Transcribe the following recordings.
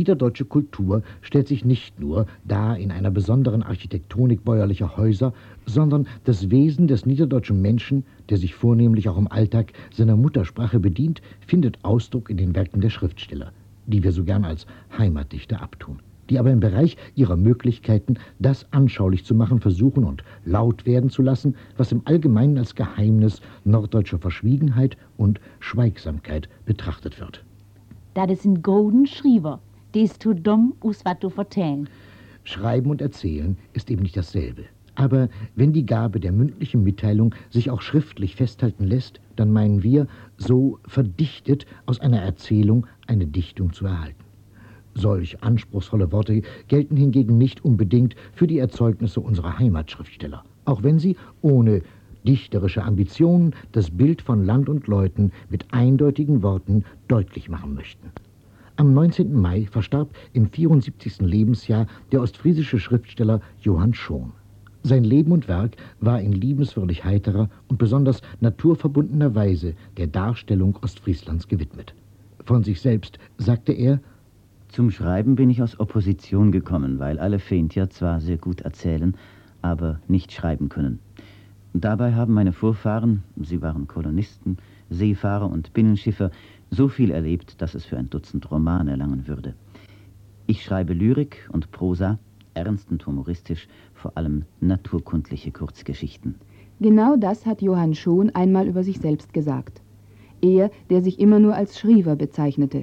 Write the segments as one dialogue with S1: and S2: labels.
S1: niederdeutsche Kultur stellt sich nicht nur dar in einer besonderen Architektonik bäuerlicher Häuser, sondern das Wesen des niederdeutschen Menschen, der sich vornehmlich auch im Alltag seiner Muttersprache bedient, findet Ausdruck in den Werken der Schriftsteller, die wir so gern als Heimatdichter abtun, die aber im Bereich ihrer Möglichkeiten das anschaulich zu machen versuchen und laut werden zu lassen, was im Allgemeinen als Geheimnis norddeutscher Verschwiegenheit und Schweigsamkeit betrachtet wird.
S2: Das sind golden Schriever, die ist zu dumm, us wat du vertellen.
S1: Schreiben und Erzählen ist eben nicht dasselbe. Aber wenn die Gabe der mündlichen Mitteilung sich auch schriftlich festhalten lässt, dann meinen wir, so verdichtet aus einer Erzählung eine Dichtung zu erhalten. Solch anspruchsvolle Worte gelten hingegen nicht unbedingt für die Erzeugnisse unserer Heimatschriftsteller, auch wenn sie ohne dichterische Ambitionen das Bild von Land und Leuten mit eindeutigen Worten deutlich machen möchten. Am 19. Mai verstarb im 74. Lebensjahr der ostfriesische Schriftsteller Johann Schon. Sein Leben und Werk war in liebenswürdig heiterer und besonders naturverbundener Weise der Darstellung Ostfrieslands gewidmet. Von sich selbst sagte er:
S3: Zum Schreiben bin ich aus Opposition gekommen, weil alle Feintier zwar sehr gut erzählen, aber nicht schreiben können. Dabei haben meine Vorfahren, sie waren Kolonisten, Seefahrer und Binnenschiffer, so viel erlebt, dass es für ein Dutzend Romane langen würde. Ich schreibe Lyrik und Prosa, ernst und humoristisch, vor allem naturkundliche Kurzgeschichten.
S4: Genau das hat Johann Schon einmal über sich selbst gesagt. Er, der sich immer nur als Schriever bezeichnete.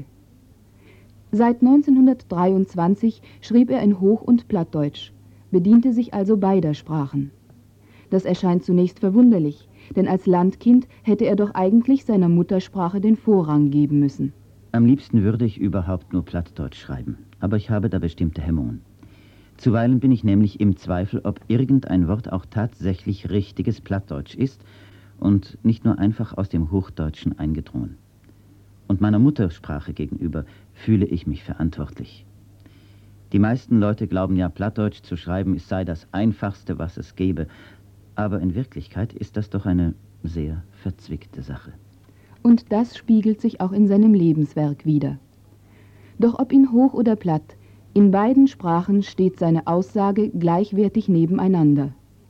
S4: Seit 1923 schrieb er in Hoch- und Plattdeutsch, bediente sich also beider Sprachen. Das erscheint zunächst verwunderlich, denn als Landkind hätte er doch eigentlich seiner Muttersprache den Vorrang geben müssen.
S3: Am liebsten würde ich überhaupt nur Plattdeutsch schreiben, aber ich habe da bestimmte Hemmungen. Zuweilen bin ich nämlich im Zweifel, ob irgendein Wort auch tatsächlich richtiges Plattdeutsch ist und nicht nur einfach aus dem Hochdeutschen eingedrungen. Und meiner Muttersprache gegenüber fühle ich mich verantwortlich. Die meisten Leute glauben ja, Plattdeutsch zu schreiben, es sei das Einfachste, was es gäbe. Aber in Wirklichkeit ist das doch eine sehr verzwickte Sache.
S4: Und das spiegelt sich auch in seinem Lebenswerk wider. Doch ob in Hoch oder Platt, in beiden Sprachen steht seine Aussage gleichwertig nebeneinander.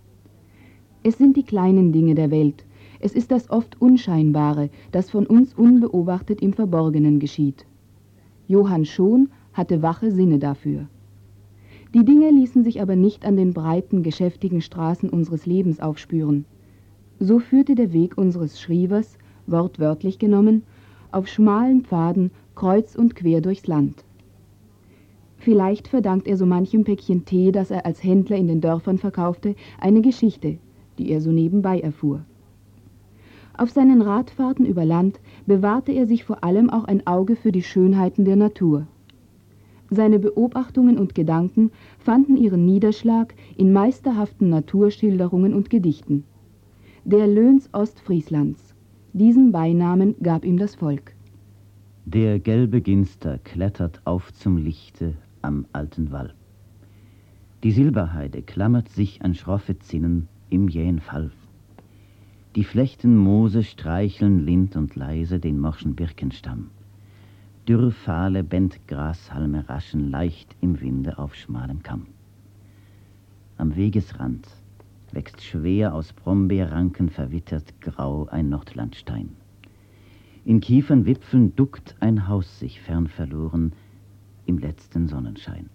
S4: Es sind die kleinen Dinge der Welt, es ist das oft Unscheinbare, das von uns unbeobachtet im Verborgenen geschieht. Johann Schon hatte wache Sinne dafür. Die Dinge ließen sich aber nicht an den breiten, geschäftigen Straßen unseres Lebens aufspüren. So führte der Weg unseres Schrievers, wortwörtlich genommen, auf schmalen Pfaden kreuz und quer durchs Land. Vielleicht verdankt er so manchem Päckchen Tee, das er als Händler in den Dörfern verkaufte, eine Geschichte, die er so nebenbei erfuhr. Auf seinen Radfahrten über Land bewahrte er sich vor allem auch ein Auge für die Schönheiten der Natur. Seine Beobachtungen und Gedanken fanden ihren Niederschlag in meisterhaften Naturschilderungen und Gedichten. Der Löns Ostfrieslands, diesen Beinamen gab ihm das Volk.
S3: Der gelbe Ginster klettert auf zum Lichte am alten Wall. Die Silberheide klammert sich an schroffe Zinnen im jähen Fall. Die flechten Moose streicheln lind und leise den morschen Birkenstamm. Dürr fahle Bentgrashalme raschen leicht im Winde auf schmalem Kamm. Am Wegesrand wächst schwer aus Brombeerranken verwittert grau ein Nordlandstein. In Kiefernwipfeln duckt ein Haus sich fern verloren im letzten Sonnenschein.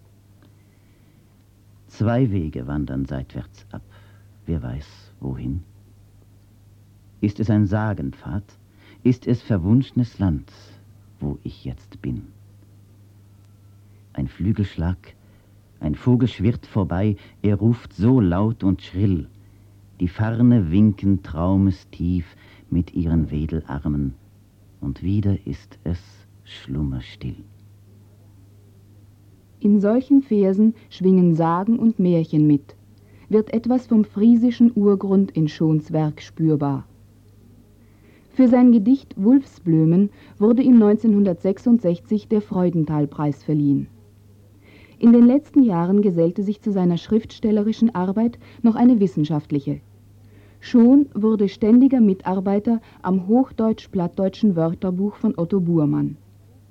S3: 2 Wege wandern seitwärts ab, wer weiß wohin. Ist es ein Sagenpfad, ist es verwunschenes Land, wo ich jetzt bin. Ein Flügelschlag, ein Vogel schwirrt vorbei, er ruft so laut und schrill. Die Farne winken traumestief mit ihren Wedelarmen, und wieder ist es schlummerstill.
S4: In solchen Versen schwingen Sagen und Märchen mit, wird etwas vom friesischen Urgrund in Schons Werk spürbar. Für sein Gedicht Wulfsblömen wurde ihm 1966 der Freudenthal-Preis verliehen. In den letzten Jahren gesellte sich zu seiner schriftstellerischen Arbeit noch eine wissenschaftliche. Schon wurde ständiger Mitarbeiter am hochdeutsch-plattdeutschen Wörterbuch von Otto Buhrmann.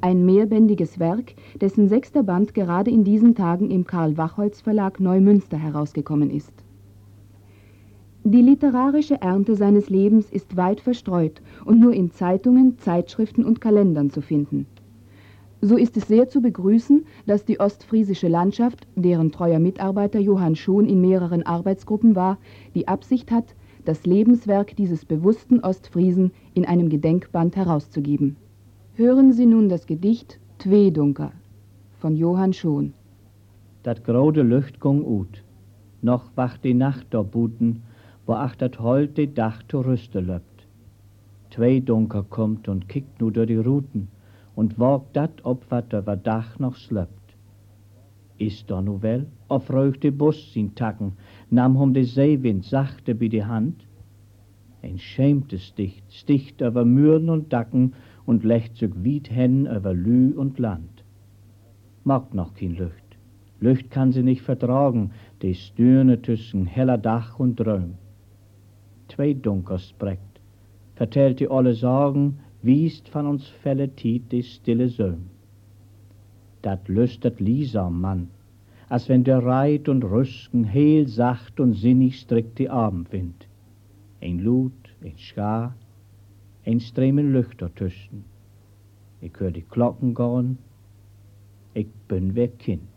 S4: Ein mehrbändiges Werk, dessen 6. Band gerade in diesen Tagen im Karl-Wachholz-Verlag Neumünster herausgekommen ist. Die literarische Ernte seines Lebens ist weit verstreut und nur in Zeitungen, Zeitschriften und Kalendern zu finden. So ist es sehr zu begrüßen, dass die ostfriesische Landschaft, deren treuer Mitarbeiter Johann Schon in mehreren Arbeitsgruppen war, die Absicht hat, das Lebenswerk dieses bewussten Ostfriesen in einem Gedenkband herauszugeben. Hören Sie nun das Gedicht Tweedunker von Johann Schon.
S5: Dat grode Lücht gong ut, noch wacht die Nacht da buten, wo ach dat Holt de Dach to Rüste löpt. Tweedunker kommt und kickt nu durch die Ruten und wogt dat ob wat über Dach noch slöpt. Ist da nu wel, auf röch de Bus sin Tacken, nahm hum de Seewind sachte bi die Hand. Ein schämtes Dicht, sticht über Mürden und Dacken und lecht sich wied hen über Lü und Land. Mag noch kein Lücht, Lücht kann sie nicht vertragen, de Stürne tüssen heller Dach und Dröm. Tweedunker spreckt, vertellt die alle Sorgen, wiest von uns fälle Tiet die stille Söhm. Dat lüstert liesam Mann, als wenn der Reit und Rüsken heel sacht und sinnig strickt die Abendwind. Ein Lut, ein Schar, ein Stremen Lüchter tüsten. Ich hör die Glocken gorn, ich bin wer Kind.